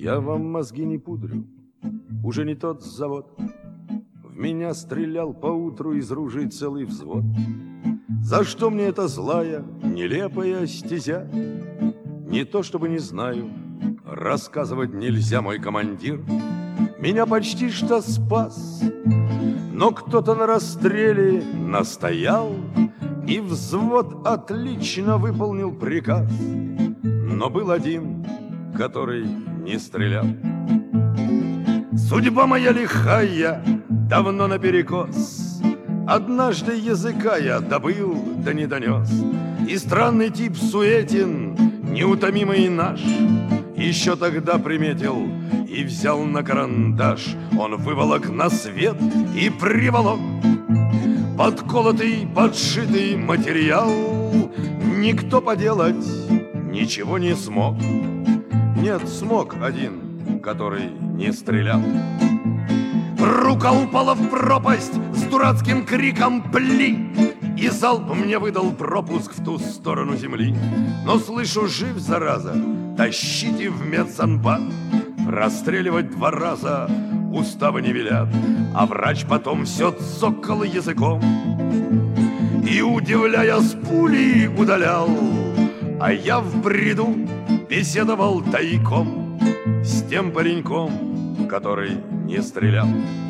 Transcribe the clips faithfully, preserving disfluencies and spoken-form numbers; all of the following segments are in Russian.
Я вам мозги не пудрю, уже не тот завод. В меня стрелял поутру из ружей целый взвод. За что мне эта злая, нелепая стезя? Не то чтобы не знаю, рассказывать нельзя, мой командир меня почти что спас, но кто-то на расстреле настоял, и взвод отлично выполнил приказ. Но был один, который не стрелял. Судьба моя лихая, давно наперекос. Однажды языка я добыл, да не донес. И странный тип суетен, неутомимый наш, еще тогда приметил и взял на карандаш. Он выволок на свет и приволок подколотый, подшитый материал. Никто поделать ничего не смог. Нет, смог один, который не стрелял. Рука упала в пропасть с дурацким криком «Пли!», и залп мне выдал пропуск в ту сторону земли. Но слышу, жив, зараза, тащите в медсанбат. Расстреливать два раза уставы не велят. А врач потом все цокал языком и, удивляя, с пули удалял. А я в бреду беседовал тайком с тем пареньком, который не стрелял.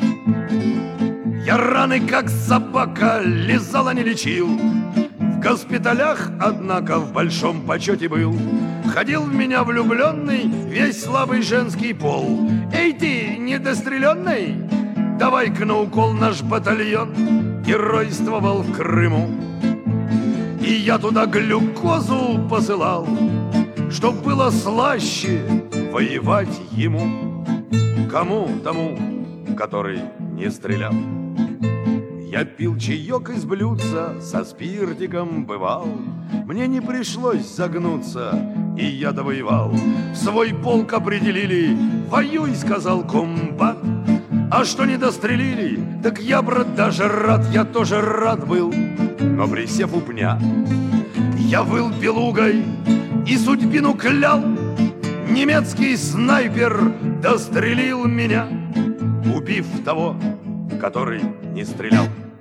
Я раны, как собака, лизал, а не лечил. В госпиталях, однако, в большом почете был. Ходил в меня влюбленный весь слабый женский пол. Эй ты, недостреленный, давай-ка на укол наш батальон геройствовал в Крыму. И я туда глюкозу посылал, чтоб было слаще воевать ему. Кому? Тому, который не стрелял. Я пил чаек из блюдца, со спиртиком бывал. Мне не пришлось загнуться, и я довоевал. В свой полк определили, воюй, сказал комбат. А что не дострелили, так я, брат, даже рад. Я тоже рад был, но присев у пня, я выл белугой и судьбину клял. Немецкий снайпер дострелил меня, убив того, который не стрелял.